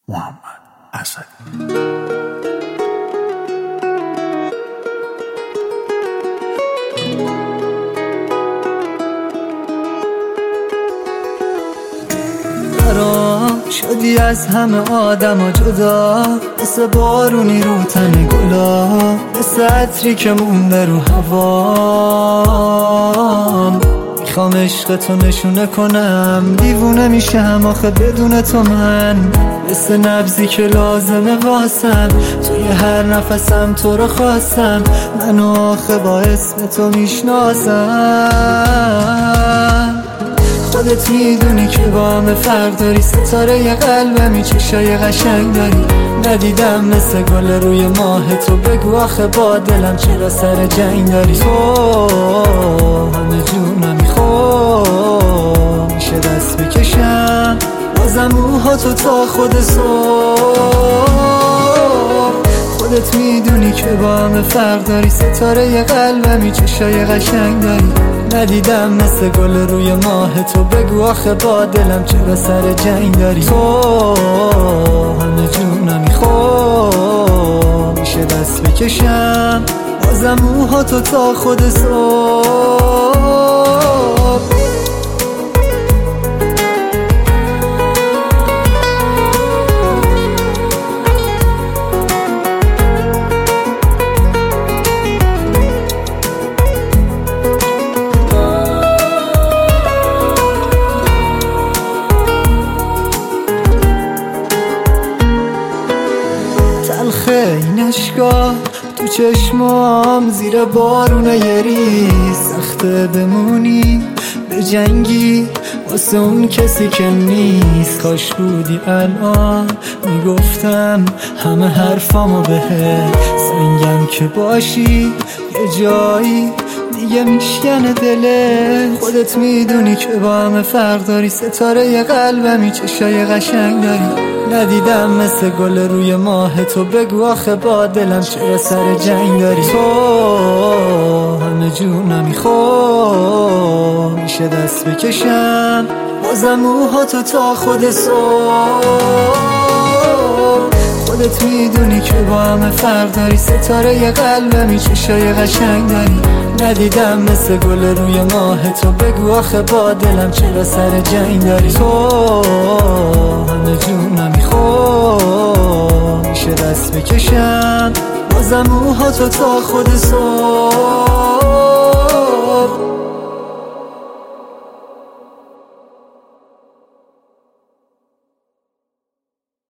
محمد اسدی. شدی از همه آدم جدا، مثل بارونی رو تن گلا، مثل عطری که مونده رو هوام. میخوام عشقتو نشونه کنم، دیوونه میشم آخه بدون تو من، مثل نبضی که لازمه واسم، توی هر نفسم تو رو خواستم، منو آخه با اسم تو میشناسم. خودت میدونی که با همه فرق داری، ستاره ی قلبمی، چشای قشنگ داری، ندیدم مثل گل روی ماه تو، بگو آخه با دلم چرا سر جنگ داری. تو همه جونم میخوام، میشه دست بکشم بازم موهاتو تا خود صبح. خودت میدونی که با همه فرق داری، ستاره ی قلبمی، چشای قشنگ داری، ندیدم مثل گل روی ماه تو، بگو آخه با دلم چرا سر جنگ داری. تو همه جونم میخوام، میشه دست بکشم بازم موهاتو تا خود صبح. تلخه این اشکا تو چشمام، زیر بارون یری، سخته بمونی به جنگی واسه اون کسی که نیست. کاش بودی الان میگفتم همه حرفامو بهت، سنگم که باشی یه جایی دیگه میشکنه دلت. خودت میدونی که با همه فرق داری، ستاره ی قلبمی، چشای قشنگ داری، ندیدم مثل گل روی ماه تو، بگو آخه با دلم چرا سر جنگ داری. تو همه جونم میخوام، میشه دست بکشم بازم موهاتو تا خود صبح. خودت میدونی که با همه فرق داری، ستاره ی قلبمی، چشای قشنگ داری، ندیدم مثل گل روی ماه تو، بگو آخه با دلم چرا سر جنگ داری. تو همه جونم میخوام، میشه دست بکشم بازم موهاتو تا خود صبح.